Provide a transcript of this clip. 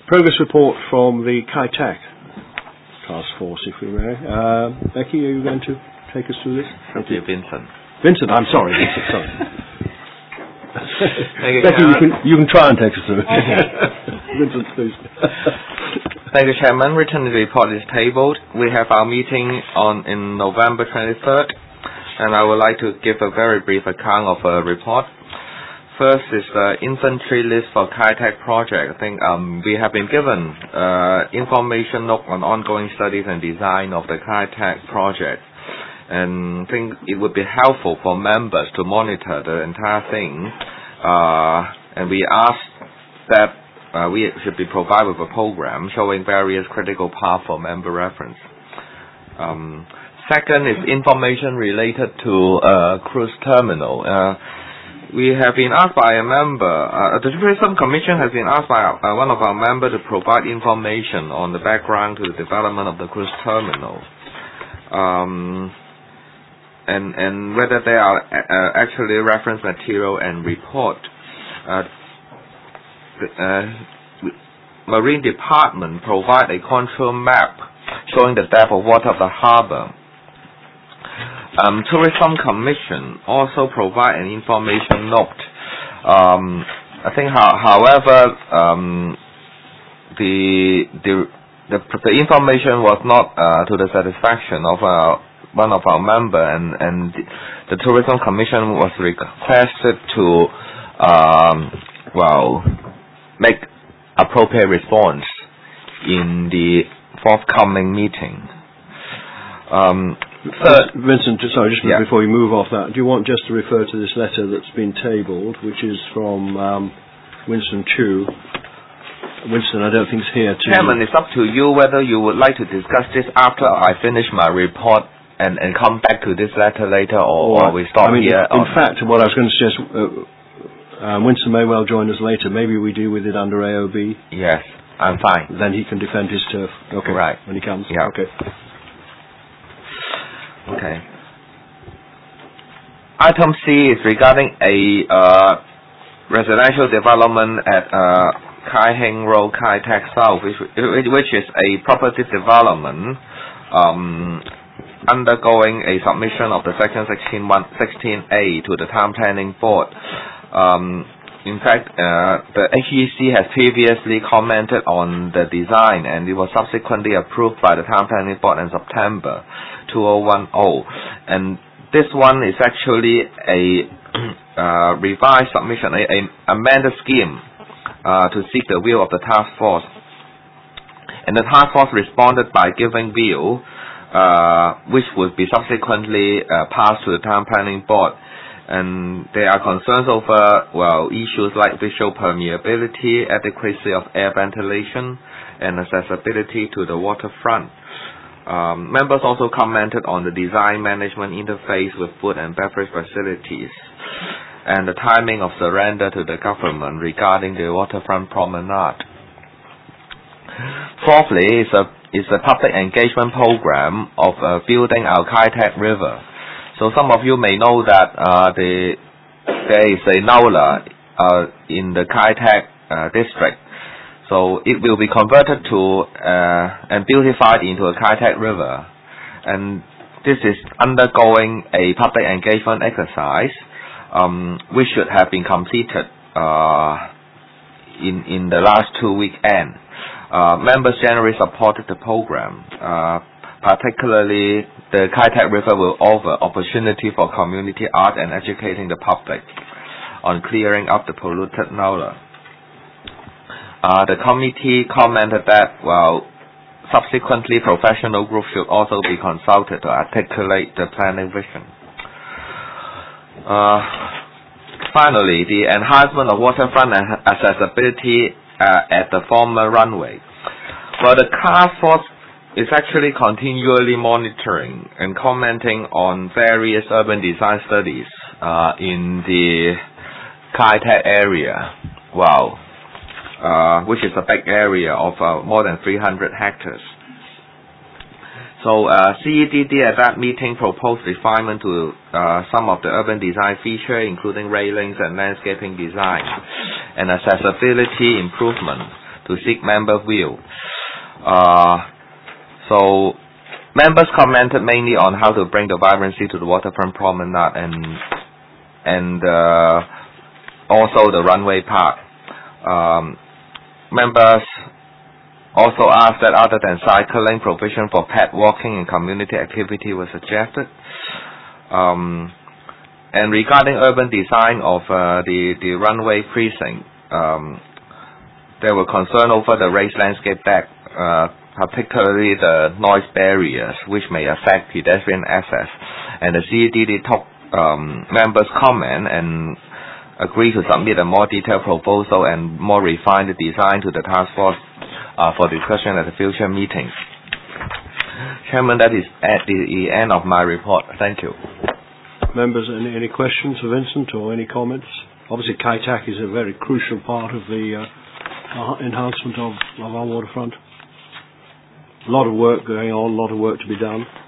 Progress report from the Kai-Tak Task Force, if we may. Becky, are you going to take us through this? Thank you, Vincent. Vincent, I'm sorry. Vincent, sorry. Becky, you can try and take us through it. Vincent, please. Thank you, Chairman. Written report is tabled. We have our meeting in November 23rd, and I would like to give a very brief account of a report. First is the inventory list for Kai-Tak project. I think we have been given information note on ongoing studies and design of the Kai-Tak project. And I think it would be helpful for members to monitor the entire thing. And we asked that we should be provided with a program showing various critical paths for member reference. Second is information related to cruise terminal. We have been asked by a member, the Tourism Commission has been asked by one of our members to provide information on the background to the development of the cruise terminal. And whether there are actually reference material and report. Marine Department provide a contour map showing the depth of water of the harbor. Tourism Commission also provide an information note. I think, however, the information was not to the satisfaction of one of our member, and the Tourism Commission was requested to make appropriate response in the forthcoming meeting. Vincent, sorry, just before we move off that, do you want just to refer to this letter that's been tabled, which is from Winston Chu? Winston, I don't think is here. Chairman, it's up to you whether you would like to discuss this after I finish my report and come back to this letter later, or we stop here. In fact, what I was going to suggest, Winston may well join us later. Maybe we deal with it under AOB. Yes, I'm fine. Then he can defend his turf. Okay, right. When he comes. Yeah. Okay. Okay. Item C is regarding a residential development at Kai Heng Road, Kai-Tak South, which is a property development undergoing a submission of the Section 16A to the Town Planning Board. In fact, the HEC has previously commented on the design, and it was subsequently approved by the Town Planning Board in September 2010. And this one is actually a revised submission, a amended scheme to seek the view of the task force. And the task force responded by giving view, which would be subsequently passed to the Town Planning Board. And there are concerns over, issues like visual permeability, adequacy of air ventilation, and accessibility to the waterfront. Members also commented on the design management interface with food and beverage facilities, and the timing of surrender to the government regarding the waterfront promenade. Fourthly, is a public engagement program of building our Kai-Tak River. So some of you may know that there is a NOLA in the Kai-Tak district. So it will be converted to and beautified into a Kai-Tak River. And this is undergoing a public engagement exercise, which should have been completed in the last 2 weekends. Members generally supported the program. Particularly, the Kai-Tak River will offer opportunity for community art and educating the public on clearing up the polluted NOLA. The committee commented that, subsequently professional groups should also be consulted to articulate the planning vision. Finally, the enhancement of waterfront accessibility at the former runway. The task force is actually continually monitoring and commenting on various urban design studies in the Kai-Tak area, which is a big area of more than 300 hectares. So CEDD at that meeting proposed refinement to some of the urban design features, including railings and landscaping design, and accessibility improvement. to seek member view. So members commented mainly on how to bring the vibrancy to the waterfront promenade and also the runway park. Members also asked that other than cycling, provision for pet walking and community activity was suggested. And regarding urban design of the runway precinct, there were concern over the raised landscape deck, particularly the noise barriers, which may affect pedestrian access. And the CEDD took members' comment and agreed to submit a more detailed proposal and more refined design to the task force for discussion at the future meetings. Chairman, that is at the end of my report. Thank you. Members, any questions for Vincent or any comments? Obviously, Kai Tak is a very crucial part of the enhancement of our waterfront. A lot of work going on, a lot of work to be done.